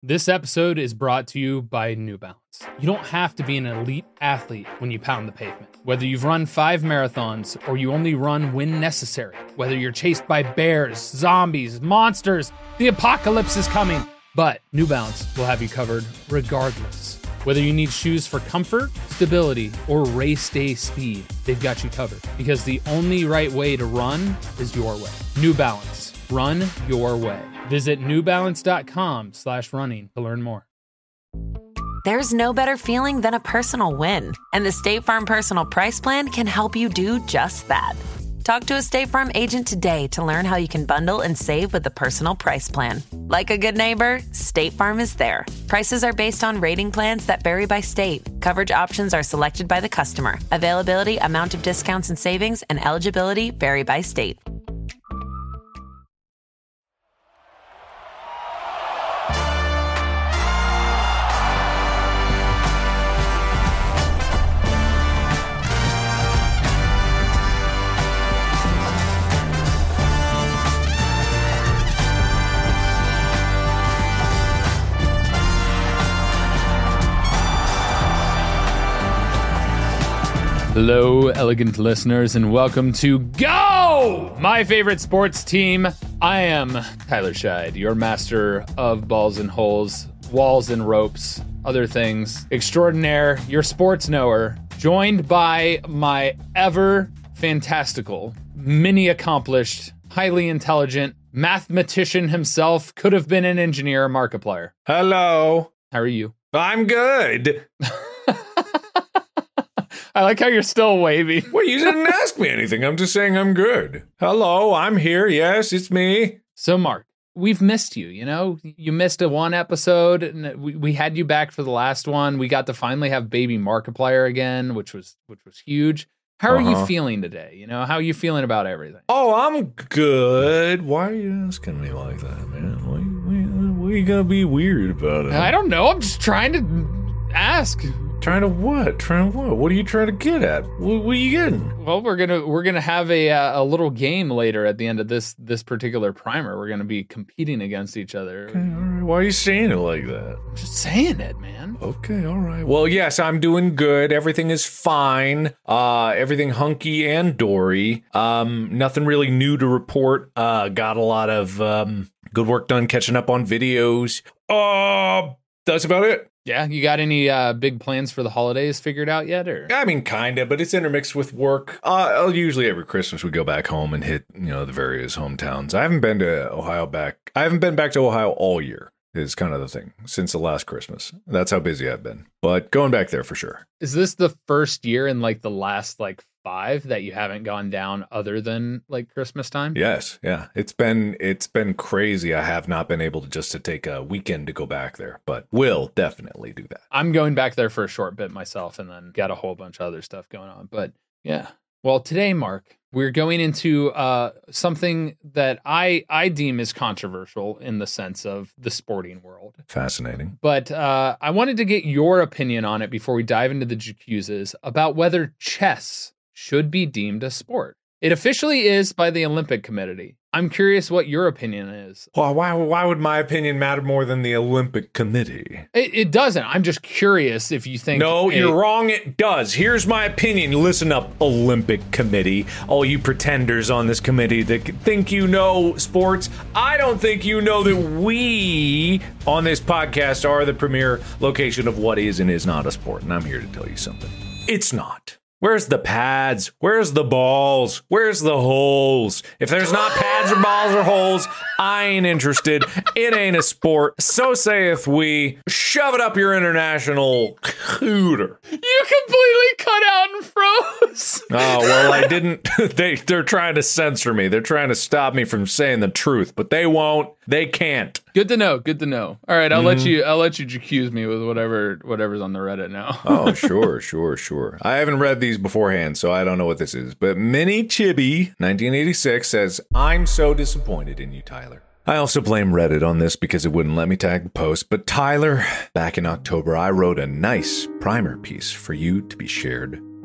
This episode is brought to you by New Balance. You don't have to be an elite athlete when you pound the pavement. Whether you've run 5 marathons or you only run when necessary, whether you're chased by bears, zombies, monsters, the apocalypse is coming. But New Balance will have you covered regardless. Whether you need shoes for comfort, stability, or race day speed, they've got you covered. Because the only right way to run is your way. New Balance. Run your way. Visit newbalance.com/running to learn more. There's no better feeling than a personal win. And the State Farm Personal Price Plan can help you do just that. Talk to a State Farm agent today to learn how you can bundle and save with the Personal Price Plan. Like a good neighbor, State Farm is there. Prices are based on rating plans that vary by state. Coverage options are selected by the customer. Availability, amount of discounts and savings, and eligibility vary by state. Hello, elegant listeners, and welcome to Go! My favorite sports team. I am Tyler Scheid, your master of balls and holes, walls and ropes, other things extraordinaire, your sports knower, joined by my ever fantastical, mini accomplished, highly intelligent mathematician himself, could have been an engineer, Markiplier. Hello. How are you? I'm good. I like how you're still waving. Well, you didn't ask me anything. I'm just saying I'm good. Hello, I'm here. Yes, it's me. So, Mark, we've missed you, you know? You missed one episode, and we had you back for the last one. We got to finally have baby Markiplier again, which was huge. How are you feeling today? You know, how are you feeling about everything? Oh, I'm good. Why are you asking me like that, man? Why are you gonna be weird about it? I don't know. I'm just trying to ask. Trying to what? Trying to what? What are you trying to get at? What are you getting? Well, we're gonna have a little game later at the end of this particular primer. We're gonna be competing against each other. Okay, all right. Why are you saying it like that? I'm just saying it, man. Okay, all right. Well, yes, I'm doing good. Everything is fine. Everything hunky and dory. Nothing really new to report. Got a lot of good work done catching up on videos. That's about it. Yeah, you got any big plans for the holidays figured out yet? Or I mean, kind of, but it's intermixed with work. Usually every Christmas we go back home and hit, the various hometowns. I haven't been back to Ohio all year. Is kind of the thing since the last Christmas. That's how busy I've been. But going back there for sure. Is this the first year in the last 5 that you haven't gone down other than Christmas time? Yes, yeah. It's been crazy. I have not been able to take a weekend to go back there, but will definitely do that. I'm going back there for a short bit myself, and then got a whole bunch of other stuff going on. But yeah. Well, today, Mark, we're going into something that I deem is controversial in the sense of the sporting world. Fascinating. But I wanted to get your opinion on it before we dive into the J'accusas about whether chess should be deemed a sport. It officially is by the Olympic Committee. I'm curious what your opinion is. Well, why would my opinion matter more than the Olympic Committee? It doesn't. I'm just curious if you think... No, you're wrong. It does. Here's my opinion. Listen up, Olympic Committee. All you pretenders on this committee that think you know sports. I don't think you know that we on this podcast are the premier location of what is and is not a sport. And I'm here to tell you something. It's not. Where's the pads? Where's the balls? Where's the holes? If there's not pads or balls or holes, I ain't interested. It ain't a sport. So saith we. Shove it up your international cooter. You completely cut out and froze. Oh, well, I didn't. They're trying to censor me. They're trying to stop me from saying the truth, but they won't. They can't. Good to know. Good to know. All right, I'll let you accuse me with whatever's on the Reddit now. Oh, sure. I haven't read these beforehand, so I don't know what this is. But Minnie Chibi, 1986, says, "I'm so disappointed in you, Tyler. I also blame Reddit on this because it wouldn't let me tag the post. But Tyler, back in October, I wrote a nice primer piece for you to be shared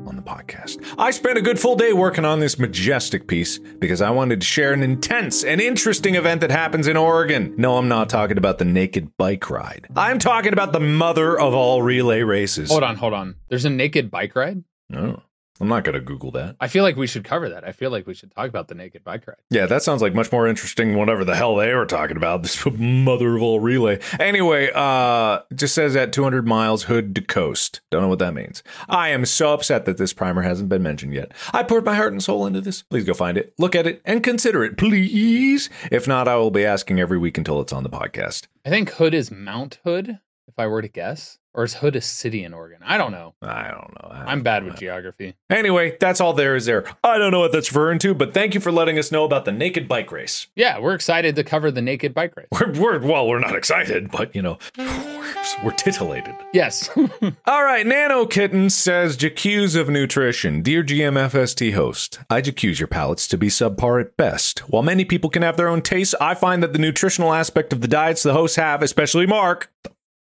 on the podcast. I spent a good full day working on this majestic piece because I wanted to share an intense and interesting event that happens in Oregon. No, I'm not talking about the naked bike ride. I'm talking about the mother of all relay races. Hold on. There's a naked bike ride? No. I'm not going to Google that. I feel like we should cover that. I feel like we should talk about the naked bike ride. Yeah, that sounds like much more interesting than whatever the hell they were talking about. This mother of all relay. Anyway, just says at 200 miles hood to coast. Don't know what that means. I am so upset that this primer hasn't been mentioned yet. I poured my heart and soul into this. Please go find it, look at it, and consider it, please. If not, I will be asking every week until it's on the podcast. I think Hood is Mount Hood, if I were to guess. Or is Hood a city in Oregon? I don't know. I'm bad with geography. Anyway, that's all there is there. I don't know what that's referring to, but thank you for letting us know about the naked bike race. Yeah, we're excited to cover the naked bike race. We're not excited, but, we're titillated. Yes. All right, Nano Kitten says, J'accuse of nutrition. Dear GMFST host, I j'accuse your palates to be subpar at best. While many people can have their own tastes, I find that the nutritional aspect of the diets the hosts have, especially Mark,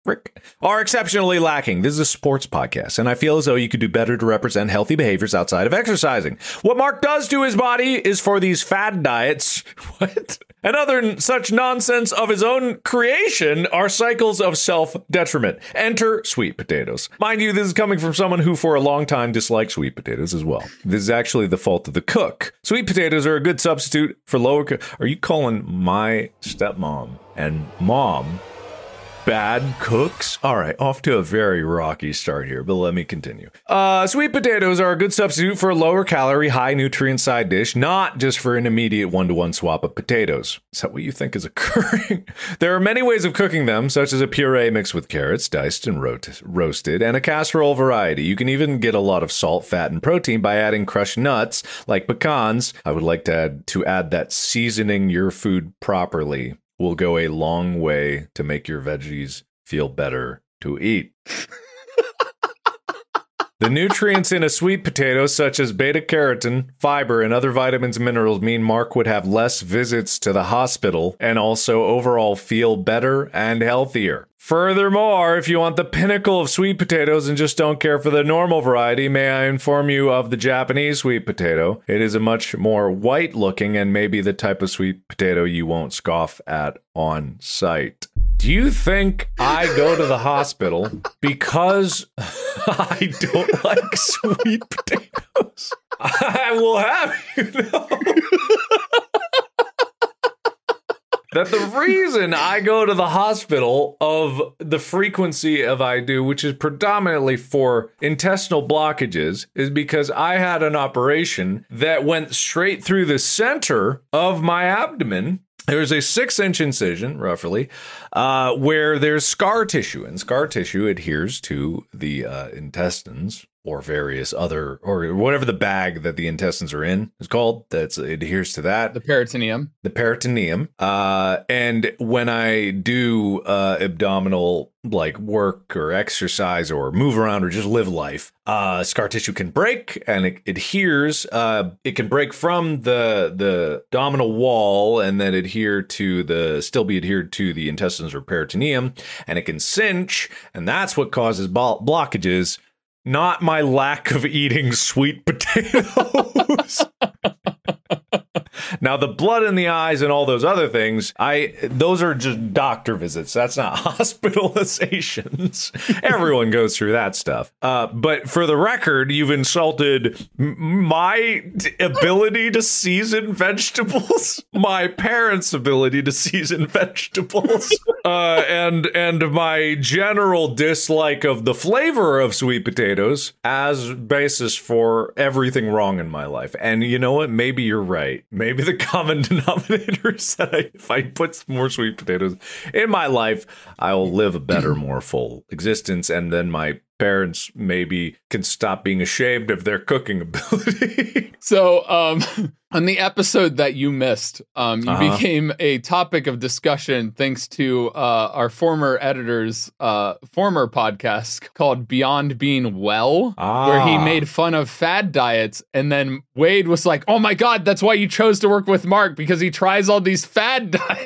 are exceptionally lacking. This is a sports podcast, and I feel as though you could do better to represent healthy behaviors outside of exercising. What Mark does to his body is for these fad diets, and other such nonsense of his own creation are cycles of self-detriment. Enter sweet potatoes. Mind you, this is coming from someone who for a long time disliked sweet potatoes as well. This is actually the fault of the cook. Sweet potatoes are a good substitute for lower... Are you calling my stepmom and mom bad cooks? All right, off to a very rocky start here, but let me continue. Sweet potatoes are a good substitute for a lower calorie, high nutrient side dish, not just for an immediate one-to-one swap of potatoes. Is that what you think is occurring? There are many ways of cooking them, such as a puree mixed with carrots, diced and roasted, and a casserole variety. You can even get a lot of salt, fat, and protein by adding crushed nuts, like pecans. I would like to add that seasoning your food properly will go a long way to make your veggies feel better to eat. The nutrients in a sweet potato, such as beta-carotene, fiber, and other vitamins and minerals, mean Mark would have less visits to the hospital and also overall feel better and healthier. Furthermore, if you want the pinnacle of sweet potatoes and just don't care for the normal variety, may I inform you of the Japanese sweet potato. It is a much more white-looking and maybe the type of sweet potato you won't scoff at on sight. Do you think I go to the hospital because I don't like sweet potatoes? I will have you know that the reason I go to the hospital of the frequency of I do, which is predominantly for intestinal blockages, is because I had an operation that went straight through the center of my abdomen. There's a 6-inch incision, roughly, where there's scar tissue, and scar tissue adheres to the intestines or various other, or whatever the bag that the intestines are in is called, that adheres to that. The peritoneum. The peritoneum. And when I do abdominal like work or exercise or move around or just live life, scar tissue can break and it adheres. It can break from the abdominal wall and then still be adhered to the intestines or peritoneum, and it can cinch, and that's what causes blockages. Not my lack of eating sweet potatoes. Now, the blood in the eyes and all those other things, those are just doctor visits. That's not hospitalizations. Everyone goes through that stuff. But for the record, you've insulted my ability to season vegetables, my parents' ability to season vegetables, and my general dislike of the flavor of sweet potatoes as basis for everything wrong in my life. And you know what? Maybe you're right. Maybe the common denominator is that if I put more sweet potatoes in my life, I will live a better, more full existence. And then my parents maybe can stop being ashamed of their cooking ability. So, on the episode that you missed, you became a topic of discussion thanks to our former editor's former podcast called Beyond Being Well, where he made fun of fad diets. And then Wade was like, oh my God, that's why you chose to work with Mark, because he tries all these fad diets.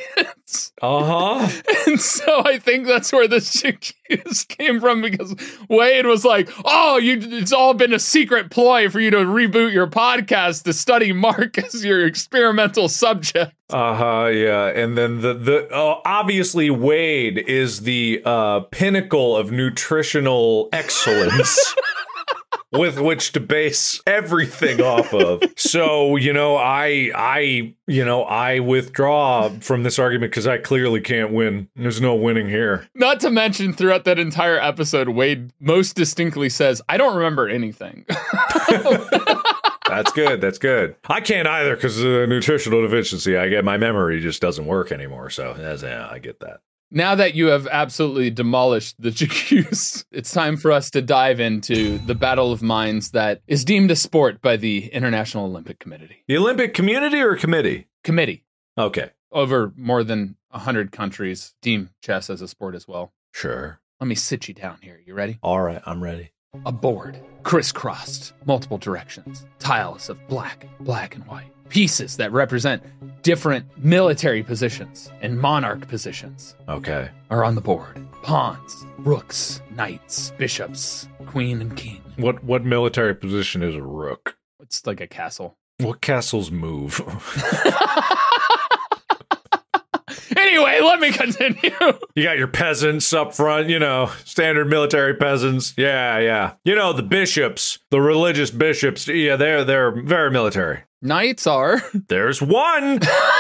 And so I think that's where this Jacuse came from, because Wade was like, oh, it's all been a secret ploy for you to reboot your podcast to study Mark as your experimental subject. Yeah. And then obviously Wade is the pinnacle of nutritional excellence. With which to base everything off of. So, I withdraw from this argument because I clearly can't win. There's no winning here. Not to mention, throughout that entire episode, Wade most distinctly says, I don't remember anything. That's good. That's good. I can't either because of the nutritional deficiency. My memory just doesn't work anymore. So, I get that. Now that you have absolutely demolished the Jacuse, it's time for us to dive into the battle of minds that is deemed a sport by the International Olympic Committee. The Olympic community or committee? Committee. Okay. Over more than 100 countries deem chess as a sport as well. Sure. Let me sit you down here. You ready? All right, I'm ready. A board, crisscrossed, multiple directions, tiles of black and white. Pieces that represent different military positions and monarch positions. Okay. Are on the board. Pawns, rooks, knights, bishops, queen and king. What military position is a rook? It's like a castle. What castles move? Anyway, let me continue. You got your peasants up front, standard military peasants. Yeah. The bishops, the religious bishops, yeah, they're very military. Knights are. There's one.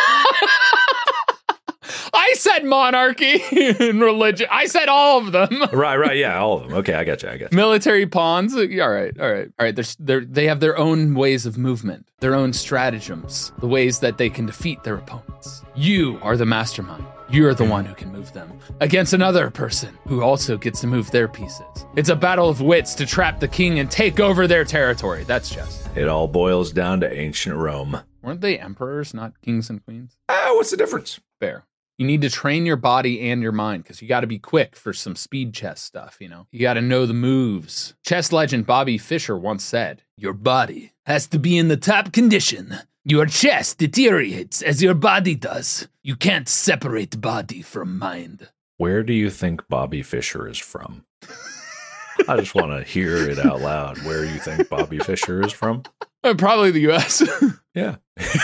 I said monarchy and religion. I said all of them. Right. Yeah, all of them. Okay, I got you. Military pawns. All right. They have their own ways of movement, their own stratagems, the ways that they can defeat their opponents. You are the mastermind. You're the one who can move them against another person who also gets to move their pieces. It's a battle of wits to trap the king and take over their territory. That's chess. It all boils down to ancient Rome. Weren't they emperors, not kings and queens? What's the difference? Fair. You need to train your body and your mind because you got to be quick for some speed chess stuff, You got to know the moves. Chess legend Bobby Fischer once said, your body has to be in the top condition. Your chess deteriorates as your body does. You can't separate body from mind. Where do you think Bobby Fischer is from? I just want to hear it out loud. Where you think Bobby Fischer is from? Probably the U.S. Yeah.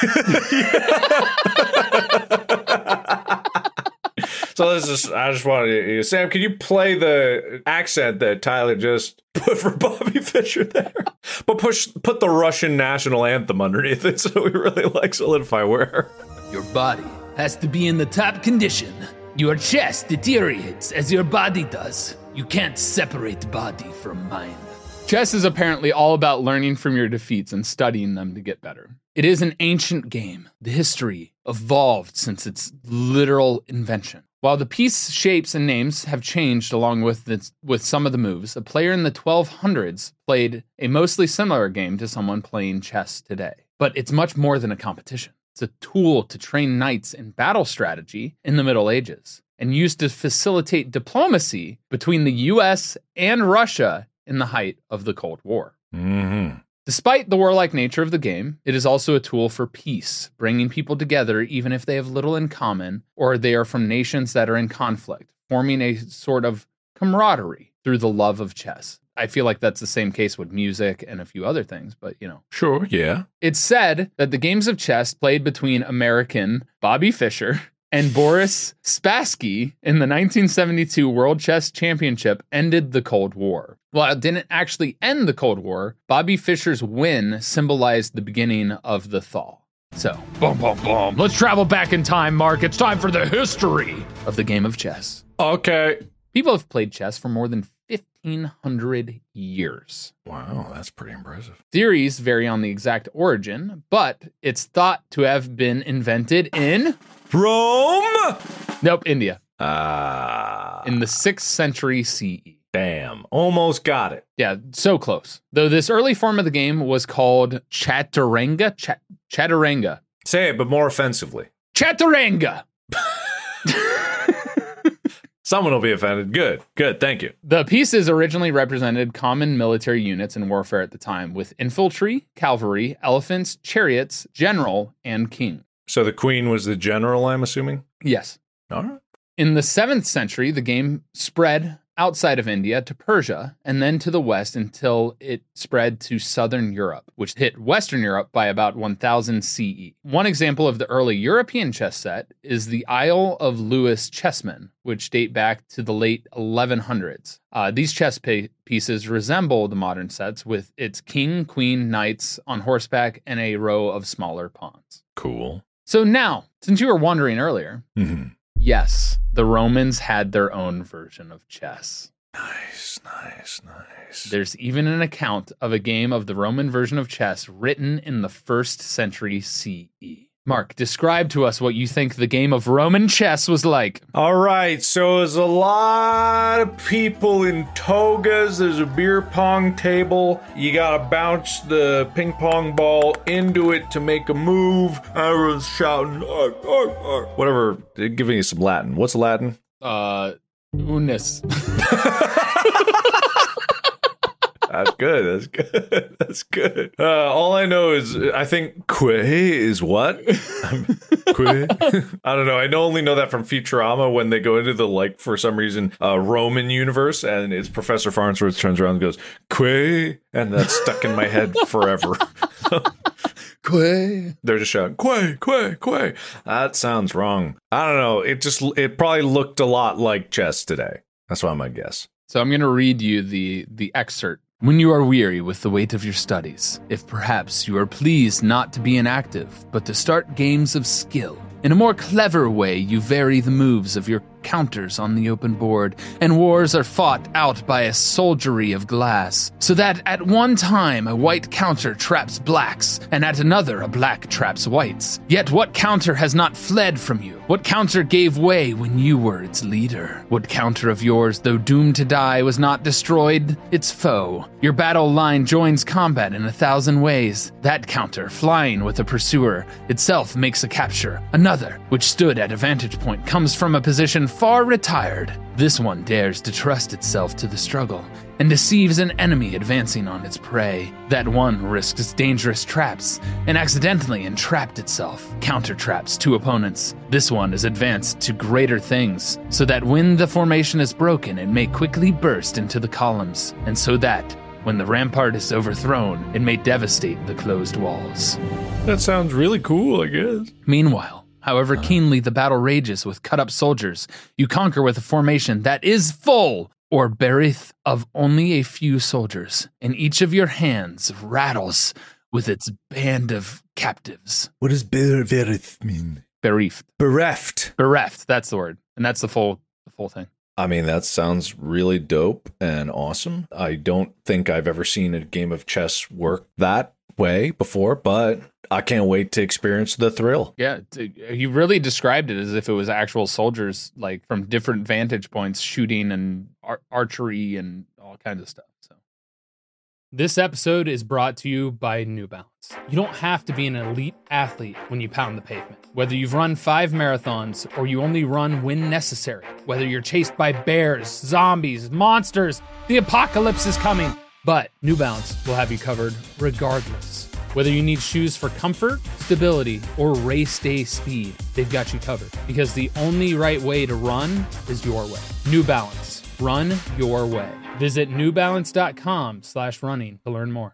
So I just wanted to, Sam, can you play the accent that Tyler just put for Bobby Fischer there? But put the Russian national anthem underneath it so we really solidify where. Your body has to be in the top condition. Your chest deteriorates as your body does. You can't separate body from mind. Chess is apparently all about learning from your defeats and studying them to get better. It is an ancient game. The history evolved since its literal invention. While the piece shapes and names have changed along with some of the moves, a player in the 1200s played a mostly similar game to someone playing chess today. But it's much more than a competition. It's a tool to train knights in battle strategy in the Middle Ages and used to facilitate diplomacy between the US and Russia in the height of the Cold War. Mm-hmm. Despite the warlike nature of the game, it is also a tool for peace, bringing people together even if they have little in common or they are from nations that are in conflict, forming a sort of camaraderie through the love of chess. I feel like that's the same case with music and a few other things, but Sure, yeah. It's said that the games of chess played between American Bobby Fischer and Boris Spassky in the 1972 World Chess Championship ended the Cold War. While it didn't actually end the Cold War, Bobby Fischer's win symbolized the beginning of the thaw. So, boom, boom, boom. Let's travel back in time, Mark. It's time for the history of the game of chess. Okay. People have played chess for more than 1,500 years. Wow, that's pretty impressive. Theories vary on the exact origin, but it's thought to have been invented in Rome? Nope, India. In the 6th century CE. Damn, almost got it. Yeah, so close. Though this early form of the game was called Chaturanga. Chaturanga. Say it, but more offensively. Chaturanga. Someone will be offended. Good, thank you. The pieces originally represented common military units in warfare at the time, with infantry, cavalry, elephants, chariots, general, and king. So the queen was the general, I'm assuming? Yes. All right. In the 7th century, the game spread outside of India to Persia and then to the west until it spread to southern Europe, which hit Western Europe by about 1000 CE. One example of the early European chess set is the Isle of Lewis chessmen, which date back to the late 1100s. These chess pieces resemble the modern sets with its king, queen, knights on horseback, and a row of smaller pawns. Cool. So now, since you were wondering earlier, yes, the Romans had their own version of chess. Nice. There's even an account of a game of the Roman version of chess written in the 1st century CE. Mark, describe to us what you think the game of Roman chess was like. All right, so there's a lot of people in togas. There's a beer pong table. You gotta bounce the ping pong ball into it to make a move. Everyone's shouting, "Arr, arr, arr." Whatever. They're giving you some Latin. What's Latin? Unis. That's good. All I know is I think Quay is what? Quay? I don't know. I only know that from Futurama when they go into the, for some reason, Roman universe, and it's Professor Farnsworth turns around and goes, Quay? And that's stuck in my head forever. Quay. They're just shouting, Quay. That sounds wrong. I don't know. It probably looked a lot like chess today. That's what I'm going to guess. So I'm going to read you the excerpt. When you are weary with the weight of your studies, if perhaps you are pleased not to be inactive, but to start games of skill, in a more clever way you vary the moves of your counters on the open board, and wars are fought out by a soldiery of glass, so that at one time a white counter traps blacks, and at another a black traps whites. Yet what counter has not fled from you? What counter gave way when you were its leader? What counter of yours, though doomed to die, was not destroyed its foe? Your battle line joins combat in 1,000 ways. That counter, flying with a pursuer, itself makes a capture. Another, which stood at a vantage point, comes from a position far retired. This one dares to trust itself to the struggle and deceives an enemy advancing on its prey. That one risks dangerous traps and accidentally entrapped itself. Counter traps two opponents. This one is advanced to greater things, so that when the formation is broken, it may quickly burst into the columns, and so that when the rampart is overthrown, it may devastate the closed walls. That sounds really cool, I guess. Meanwhile, however keenly the battle rages with cut-up soldiers, you conquer with a formation that is full or beareth of only a few soldiers, and each of your hands rattles with its band of captives. What does bereft mean? Bereft. Bereft. That's the word, and that's the full thing. I mean, that sounds really dope and awesome. I don't think I've ever seen a game of chess work that way before, but I can't wait to experience the thrill. Yeah, you really described it as if it was actual soldiers, like from different vantage points, shooting and archery and all kinds of stuff. So, this episode is brought to you by New Balance. You don't have to be an elite athlete when you pound the pavement. Whether you've run 5 marathons or you only run when necessary, whether you're chased by bears, zombies, monsters, the apocalypse is coming. But New Balance will have you covered regardless. Whether you need shoes for comfort, stability, or race day speed, they've got you covered. Because the only right way to run is your way. New Balance. Run your way. Visit newbalance.com/running to learn more.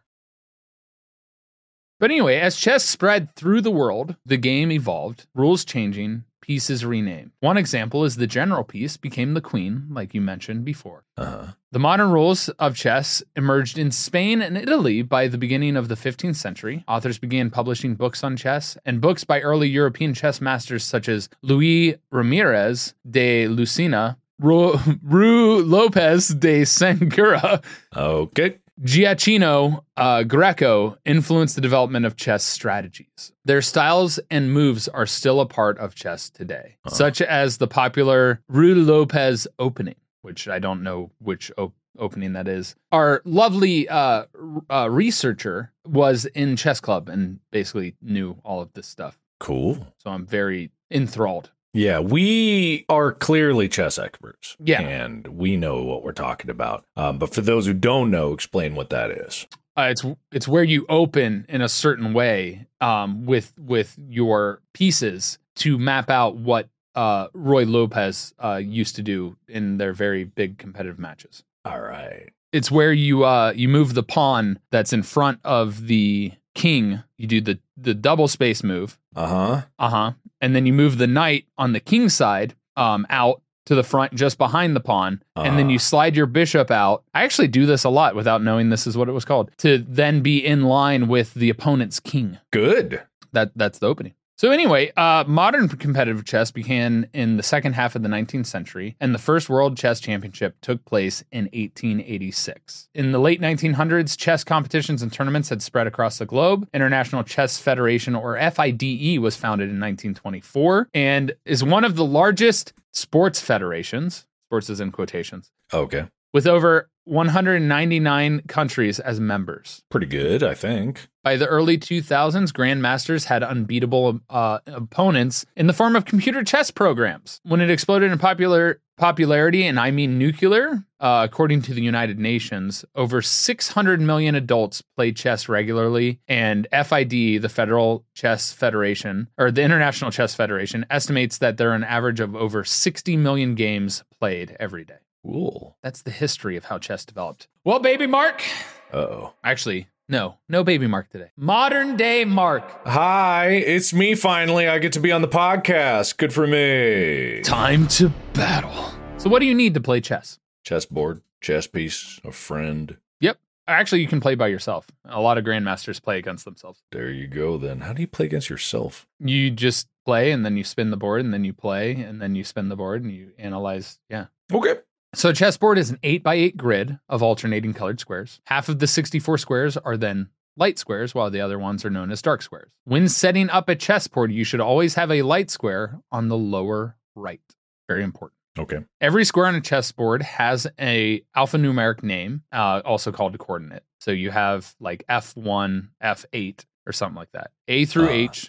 But anyway, as chess spread through the world, the game evolved, rules changing, pieces renamed. One example is the general piece became the queen, like you mentioned before. The modern rules of chess emerged in Spain and Italy by the beginning of the 15th century. Authors began publishing books on chess, and books by early European chess masters such as Luis Ramirez de Lucena, Ru Lopez de Segura, Giacchino Greco influenced the development of chess strategies. Their styles and moves are still a part of chess today, such as the popular Ru Lopez opening, which I don't know which opening that is. Our lovely researcher was in chess club and basically knew all of this stuff. Cool. So I'm very enthralled. Yeah, we are clearly chess experts. Yeah. And we know what we're talking about. But for those who don't know, explain what that is. It's where you open in a certain way with your pieces to map out what Roy Lopez used to do in their very big competitive matches. All right. It's where you move the pawn that's in front of the king. You do the double space move. And then you move the knight on the king side out to the front just behind the pawn. And then you slide your bishop out. I actually do this a lot without knowing this is what it was called, to then be in line with the opponent's king. Good. That's the opening. So anyway, modern competitive chess began in the second half of the 19th century, and the first World Chess Championship took place in 1886. In the late 1900s, chess competitions and tournaments had spread across the globe. International Chess Federation, or FIDE, was founded in 1924 and is one of the largest sports federations, sports is in quotations, Okay. with over 199 countries as members. Pretty good, I think. By the early 2000s, grandmasters had unbeatable opponents in the form of computer chess programs. When it exploded in popularity, and I mean nuclear, according to the United Nations, over 600 million adults play chess regularly, and FID, the Federal Chess Federation, or the International Chess Federation, estimates that there are an average of over 60 million games played every day. Cool. That's the history of how chess developed. Well, baby Mark. Uh-oh. Actually, no baby Mark today. Modern day Mark. Hi, it's me finally. I get to be on the podcast. Good for me. Time to battle. So what do you need to play chess? Chessboard, chess piece, a friend. Yep. Actually, you can play by yourself. A lot of grandmasters play against themselves. There you go then. How do you play against yourself? You just play and then you spin the board and then you play and then you spin the board and you analyze. Yeah. Okay. So a chessboard is an 8x8 grid of alternating colored squares. Half of the 64 squares are then light squares, while the other ones are known as dark squares. When setting up a chessboard, you should always have a light square on the lower right. Very important. Okay. Every square on a chessboard has a alphanumeric name, also called a coordinate. So you have like F1, F8, or something like that. A through H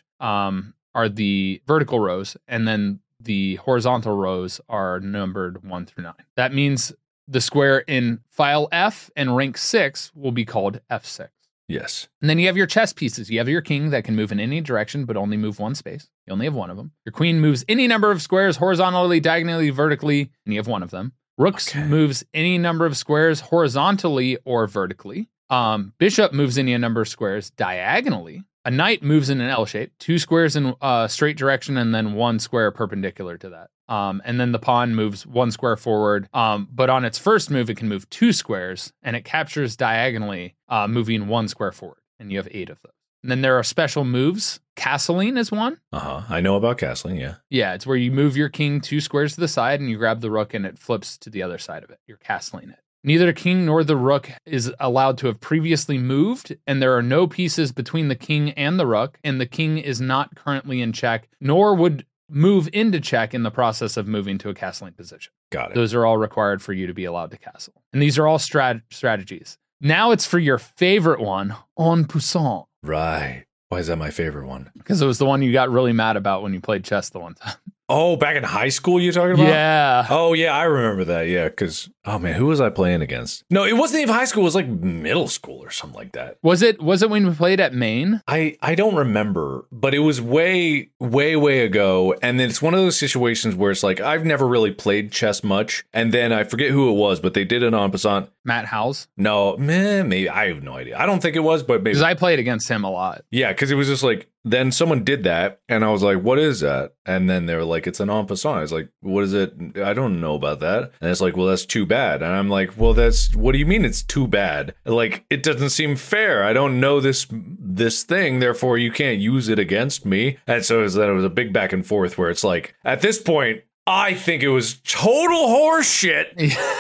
are the vertical rows, and then the horizontal rows are numbered 1 through 9. That means the square in file F and rank 6 will be called F6. Yes. And then you have your chess pieces. You have your king that can move in any direction, but only move one space. You only have one of them. Your queen moves any number of squares horizontally, diagonally, vertically, and you have one of them. Rooks moves any number of squares horizontally or vertically. Bishop moves any number of squares diagonally. A knight moves in an L shape, 2 squares in a straight direction, and then 1 square perpendicular to that. And then the pawn moves 1 square forward. But on its first move, it can move 2 squares, and it captures diagonally, moving 1 square forward. And you have 8 of those. And then there are special moves. Castling is one. I know about castling, yeah. Yeah, it's where you move your king 2 squares to the side, and you grab the rook, and it flips to the other side of it. You're castling it. Neither the king nor the rook is allowed to have previously moved, and there are no pieces between the king and the rook, and the king is not currently in check, nor would move into check in the process of moving to a castling position. Got it. Those are all required for you to be allowed to castle. And these are all strategies. Now it's for your favorite one, en passant. Right. Why is that my favorite one? Because it was the one you got really mad about when you played chess the one time. Oh, back in high school you're talking about? Yeah. Oh, yeah, I remember that. Yeah, because, oh, man, who was I playing against? No, it wasn't even high school. It was like middle school or something like that. Was it when we played at Maine? I don't remember, but it was way, way, way ago. And then it's one of those situations where it's like, I've never really played chess much. And then I forget who it was, but they did it en passant. Matt Howes? No, maybe. I have no idea. I don't think it was, but maybe. Because I played against him a lot. Yeah, because it was just like, then someone did that, and I was like, what is that? And then they were like, it's an en passant. I was like, what is it? I don't know about that. And it's like, well, that's too bad. And I'm like, well, what do you mean it's too bad? Like, it doesn't seem fair. I don't know this thing, therefore you can't use it against me. And so it was a big back and forth where it's like, at this point, I think it was total horse shit.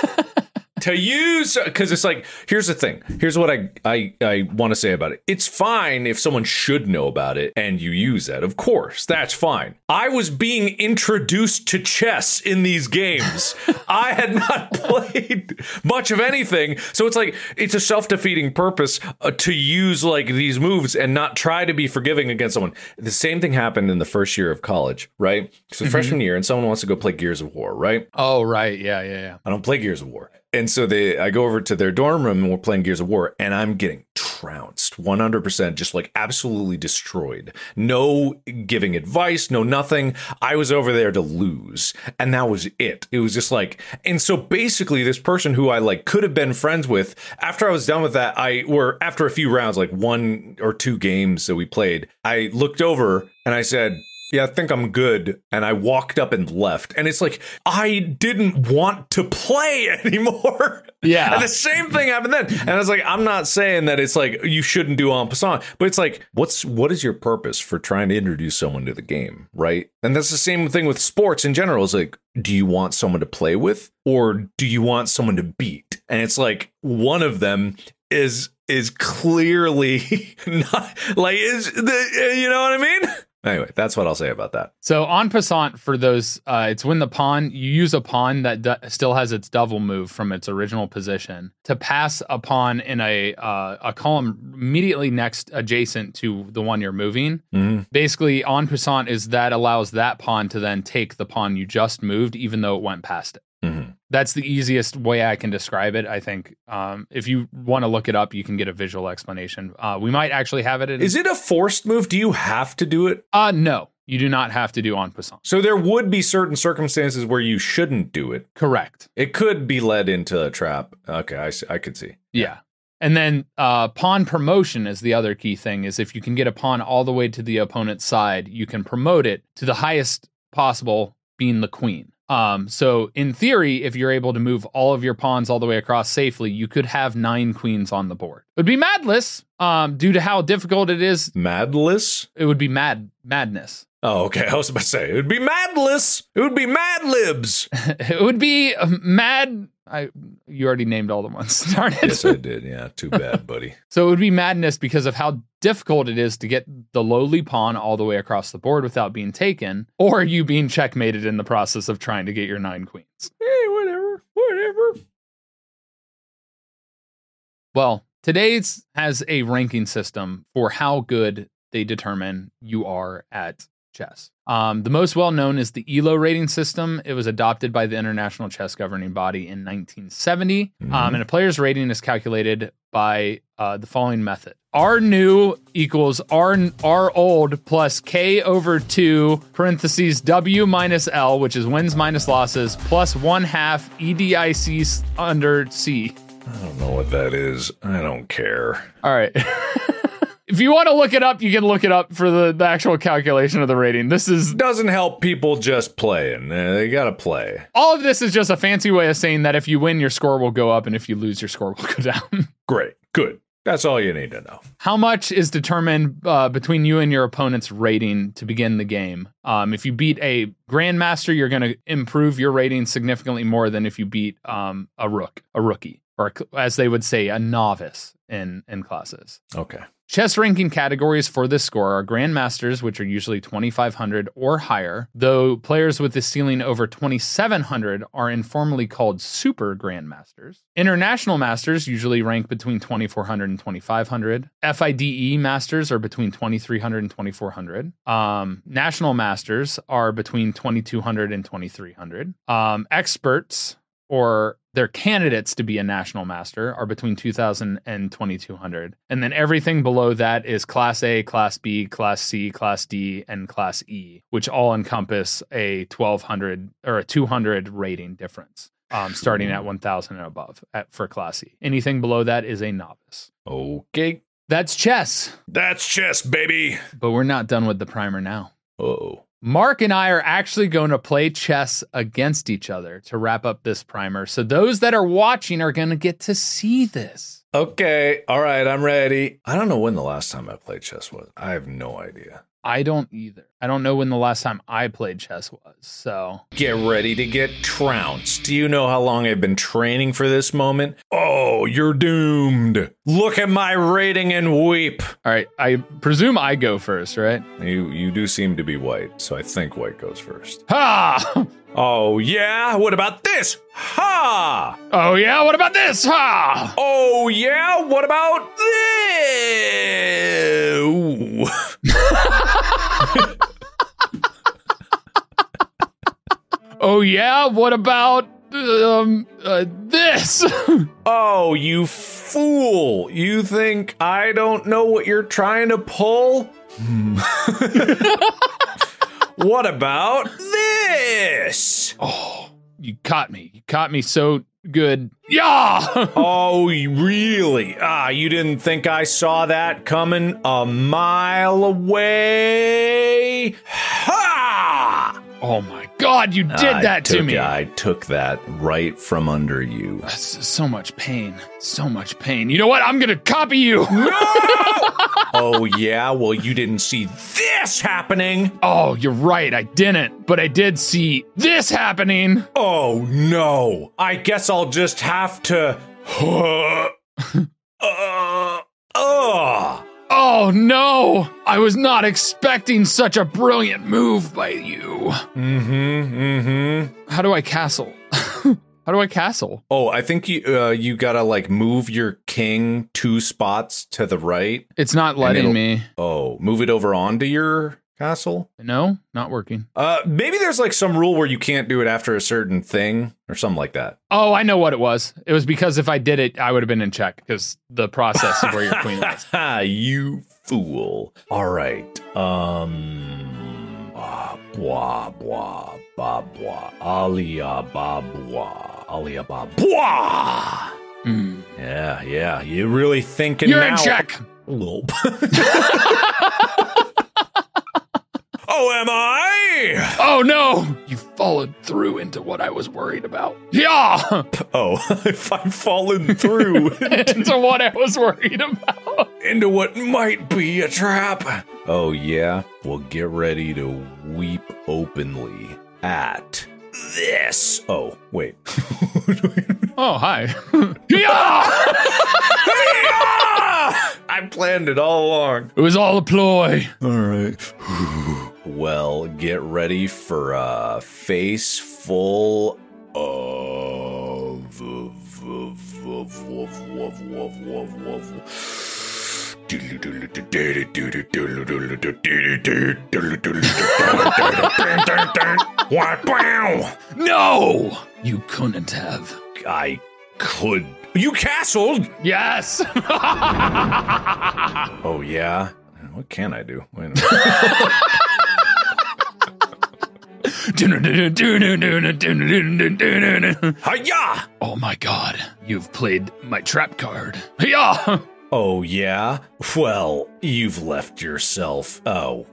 To use, because it's like, here's the thing. Here's what I want to say about it. It's fine if someone should know about it and you use that. Of course, that's fine. I was being introduced to chess in these games. I had not played much of anything. So it's like, it's a self-defeating purpose to use like these moves and not try to be forgiving against someone. The same thing happened in the first year of college, right? So freshman year, and someone wants to go play Gears of War, right? Oh, right. Yeah. I don't play Gears of War. And so I go over to their dorm room and we're playing Gears of War, and I'm getting trounced, 100%, just like absolutely destroyed. No giving advice, no nothing. I was over there to lose, and that was it. It was just like, and so basically this person who I like could have been friends with, after I was done with that, after a few rounds, like 1 or 2 games that we played, I looked over and I said, yeah, I think I'm good. And I walked up and left. And it's like, I didn't want to play anymore. Yeah. And the same thing happened then. And I was like, I'm not saying that it's like you shouldn't do en passant, but it's like, what is your purpose for trying to introduce someone to the game, right? And that's the same thing with sports in general. It's like, do you want someone to play with or do you want someone to beat? And it's like one of them is clearly not like, you know what I mean? Anyway, that's what I'll say about that. So en passant for those, it's when the pawn, you use a pawn that still has its double move from its original position to pass a pawn in a column immediately next adjacent to the one you're moving. Mm-hmm. Basically, en passant is that allows that pawn to then take the pawn you just moved, even though it went past it. Mm-hmm. That's the easiest way I can describe it. I think if you want to look it up, you can get a visual explanation. We might actually have it. Is it a forced move? Do you have to do it? No, you do not have to do en passant. So there would be certain circumstances where you shouldn't do it. Correct. It could be led into a trap. Okay, I could see. Yeah. And then pawn promotion is the other key thing, is if you can get a pawn all the way to the opponent's side, you can promote it to the highest possible, being the queen. So in theory, if you're able to move all of your pawns all the way across safely, you could have 9 queens on the board. It would be madless, due to how difficult it is. Madless? It would be madness. Oh, okay. I was about to say, it would be madless. It would be Mad Libs. It would be mad. You already named all the ones. Darn it. Yes, I did. Yeah, too bad, buddy. So it would be madness because of how difficult it is to get the lowly pawn all the way across the board without being taken, or you being checkmated in the process of trying to get your 9 queens. Hey, whatever. Well, today's has a ranking system for how good they determine you are at chess. The most well-known is the ELO rating system. It was adopted by the International Chess Governing Body in 1970. And a player's rating is calculated by the following method. R new equals R old plus K over 2 parentheses W minus L, which is wins minus losses, plus 1/2 EDIC under C. I don't know what that is. I don't care. All right. If you want to look it up, you can look it up for the actual calculation of the rating. This doesn't help people just playing. They got to play. All of this is just a fancy way of saying that if you win, your score will go up, and if you lose, your score will go down. Great. Good. That's all you need to know. How much is determined between you and your opponent's rating to begin the game? If you beat a grandmaster, you're going to improve your rating significantly more than if you beat a rookie, or as they would say, a novice in classes. Okay. Chess ranking categories for this score are grandmasters, which are usually 2,500 or higher, though players with the ceiling over 2,700 are informally called super grandmasters. International masters usually rank between 2,400 and 2,500. FIDE masters are between 2,300 and 2,400. National masters are between 2,200 and 2,300. Experts, or their candidates to be a national master, are between 2,000 and 2,200. And then everything below that is Class A, Class B, Class C, Class D, and Class E, which all encompass a 1,200 or a 200 rating difference, starting at 1,000 and above for Class E. Anything below that is a novice. Okay. That's chess. That's chess, baby. But we're not done with the primer now. Uh-oh. Mark and I are actually going to play chess against each other to wrap up this primer. So those that are watching are going to get to see this. Okay. All right. I'm ready. I don't know when the last time I played chess was. I have no idea. I don't either. I don't know when the last time I played chess was, so. Get ready to get trounced. Do you know how long I've been training for this moment? Oh, you're doomed. Look at my rating and weep. All right, I presume I go first, right? You do seem to be white, so I think white goes first. Ha! Oh, yeah? What about this? Ha! Oh, yeah? What about this? Ha! Oh, yeah? What about this? Ooh. Oh, yeah? What about this? Oh, you fool! You think I don't know what you're trying to pull? What about this? Oh, you caught me. You caught me so good. Yeah! Oh, really? You didn't think I saw that coming a mile away? Ha! Oh my God, you did that to me. I took that right from under you. That's so much pain. So much pain. You know what? I'm gonna copy you. No! Oh, yeah? Well, you didn't see this happening. Oh, you're right. I didn't. But I did see this happening. Oh, no. I guess I'll just have to... Oh, no. I was not expecting such a brilliant move by you. How do I castle? How do I castle? Oh, I think you gotta, like, move your king 2 spots to the right. It's not letting me. Oh, move it over onto your castle? No, not working. Maybe there's, like, some rule where you can't do it after a certain thing or something like that. Oh, I know what it was. It was because if I did it, I would have been in check because the process of where your queen was. You fool. All right. Blah, blah, blah, blah. Alia, blah, blah. Alia, blah, blah. Yeah. You really thinking You're now? in check. Lope. Oh, am I? Oh, no. You followed through into what I was worried about. Yeah. Oh, if I'm falling through into what I was worried about. Into what might be a trap. Oh, yeah? Well, get ready to weep openly at this. Oh, wait. Oh, hi. Yeah! I planned it all along. It was all a ploy. All right. Well, get ready for a face full of No, you couldn't have. I could. You castled? Yes. Oh, yeah? What can I do? Wait a minute. Hi-ya! Oh my God, you've played my trap card. Yeah. Oh, yeah? Well, you've left yourself. Oh,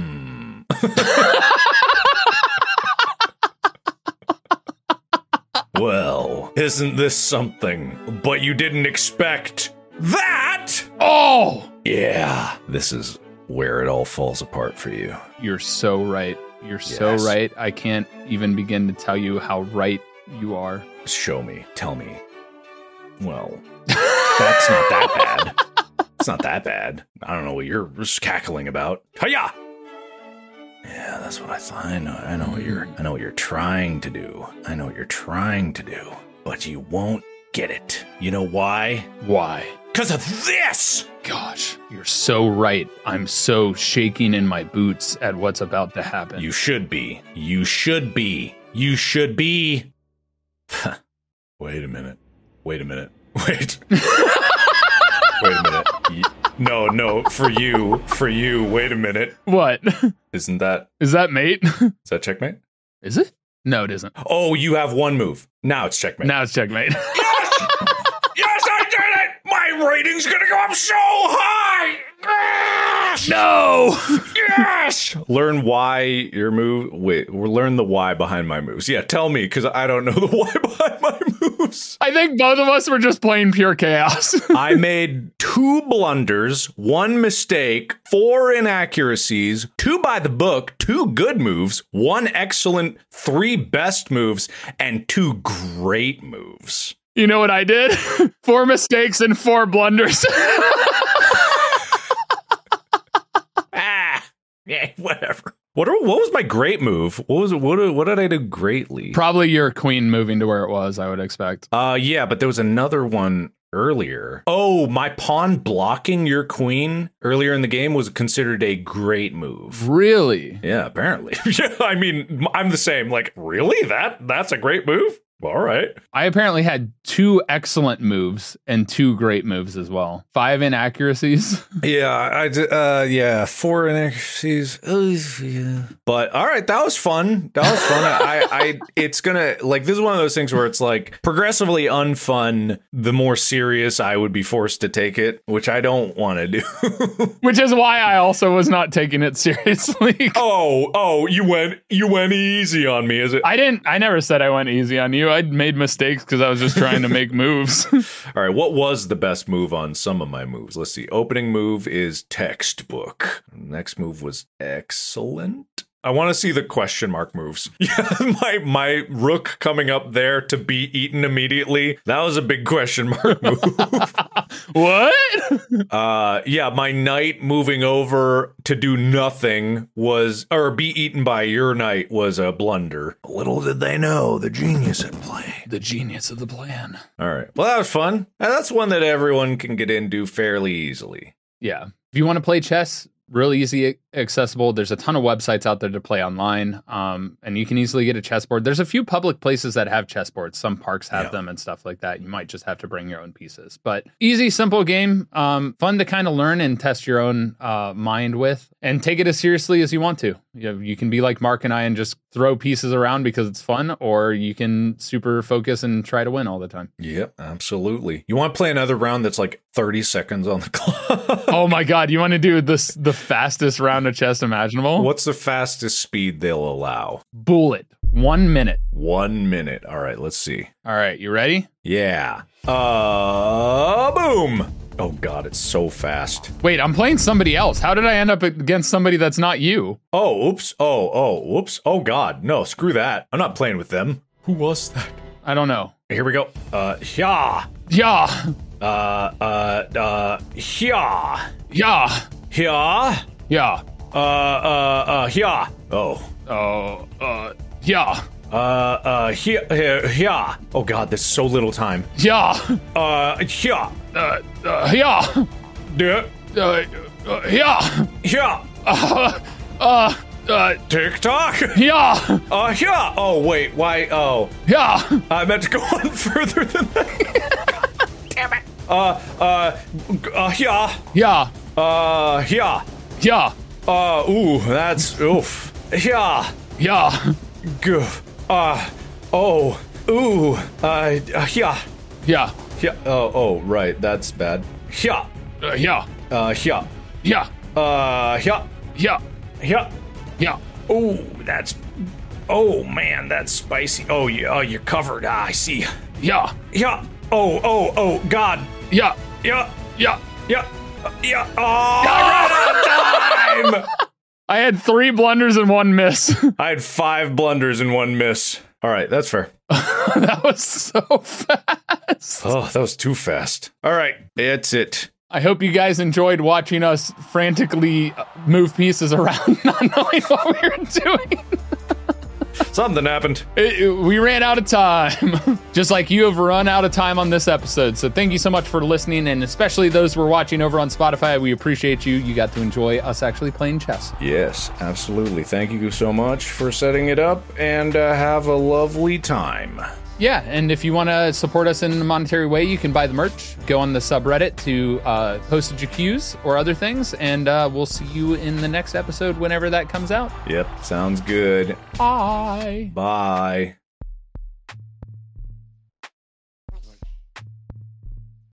Well, isn't this something? But you didn't expect that? Oh! Yeah, this is where it all falls apart for you. You're so right. You're so right. I can't even begin to tell you how right you are. Show me. Tell me. Well, that's not that bad. It's not that bad. I don't know what you're just cackling about. Hiya! Yeah, that's what I thought. I know what you're trying to do. I know what you're trying to do. But you won't get it. You know why? Why? 'Cause of this! Gosh, you're so right. I'm so shaking in my boots at what's about to happen. You should be. You should be. You should be. Wait a minute. Wait. Wait a minute. No, for you. Wait a minute. What? Is that mate? Is that checkmate? Is it? No, it isn't. Oh, you have one move. Now it's checkmate. Now it's checkmate. Yes, I did it! My rating's gonna go up so high! No! Yes! Learn why your move... Wait, learn the why behind my moves. Yeah, tell me, because I don't know the why behind my moves. I think both of us were just playing pure chaos. I made 2 blunders, 1 mistake, 4 inaccuracies, 2 by the book, 2 good moves, 1 excellent, 3 best moves, and 2 great moves. You know what I did? 4 mistakes and 4 blunders. Yeah, whatever. What was my great move? What did I do greatly? Probably your queen moving to where it was, I would expect. Yeah, but there was another one earlier. Oh, my pawn blocking your queen earlier in the game was considered a great move. Really? Yeah, apparently. Yeah, I mean, I'm the same. Like, really? That's a great move? All right. I apparently had 2 excellent moves and 2 great moves as well. 5 inaccuracies. Yeah, 4 inaccuracies. Yeah. But all right, that was fun. It's gonna, like, this is one of those things where it's like progressively unfun the more serious I would be forced to take it, which I don't want to do. Which is why I also was not taking it seriously. Oh, you went easy on me, is it? I never said I went easy on you. I made mistakes because I was just trying to make moves. All right, what was the best move on some of my moves? Let's see. Opening move is textbook. Next move was excellent. I want to see the question mark moves. Yeah, my rook coming up there to be eaten immediately. That was a big question mark move. What? Yeah, my knight moving over to do nothing or be eaten by your knight was a blunder. Little did they know the genius at play. The genius of the plan. All right. Well, that was fun. And that's one that everyone can get into fairly easily. Yeah. If you want to play chess, real easy, accessible. There's a ton of websites out there to play online, and you can easily get a chessboard. There's a few public places that have chessboards. Some parks have them and stuff like that. You might just have to bring your own pieces. But easy, simple game. Fun to kind of learn and test your own mind with, and take it as seriously as you want to. You can be like Mark and I and just throw pieces around because it's fun, or you can super focus and try to win all the time. Yep, absolutely. You want to play another round that's like 30 seconds on the clock? Oh my God, you want to do the fastest round of chess imaginable? What's the fastest speed they'll allow? Bullet. 1 minute. 1 minute. All right, let's see. All right, you ready? Yeah. Boom. Oh God, it's so fast. Wait, I'm playing somebody else. How did I end up against somebody that's not you? Oh, oops. Whoops. Oh God, no, screw that. I'm not playing with them. Who was that? I don't know. Here we go. Yeah. Yeah. Yeah. Yeah. Yeah. Yeah. Yeah. Oh. Yeah. Yeah. Oh God, there's so little time. Yeah. Yeah. Yeah. Yeah. Yeah. TikTok. Yeah. Yeah. Oh wait, why? Oh. Yeah. I meant to go on further than that. Damn it. Yeah. Yeah. Yeah. Yeah. Ooh, that's oof. Yeah. Yeah. Goof. Oh. Ooh. Yeah. Yeah. Yeah. Oh, right. That's bad. Yeah. Yeah. Yeah. Yeah. Yeah. Yeah. Yeah. Yeah. Oh, that's. Oh man, that's spicy. Oh yeah. Oh, you're covered. I see. Yeah. Yeah. Oh. God. Yeah. Yeah. Yeah. Yeah. Yeah. Oh, I ran out of time. I had 3 blunders and 1 miss. I had 5 blunders and 1 miss. All right, that's fair. That was so fast. Oh, that was too fast. All right, that's it. I hope you guys enjoyed watching us frantically move pieces around, not knowing what we were doing. Something happened. We ran out of time. Just like you have run out of time on this episode. So thank you so much for listening, and especially those who are watching over on Spotify. We appreciate you. You got to enjoy us actually playing chess. Yes, absolutely. Thank you so much for setting it up, and have a lovely time. Yeah, and if you want to support us in a monetary way, you can buy the merch. Go on the subreddit to postage accuse or other things, and we'll see you in the next episode whenever that comes out. Yep, sounds good. Bye. Bye.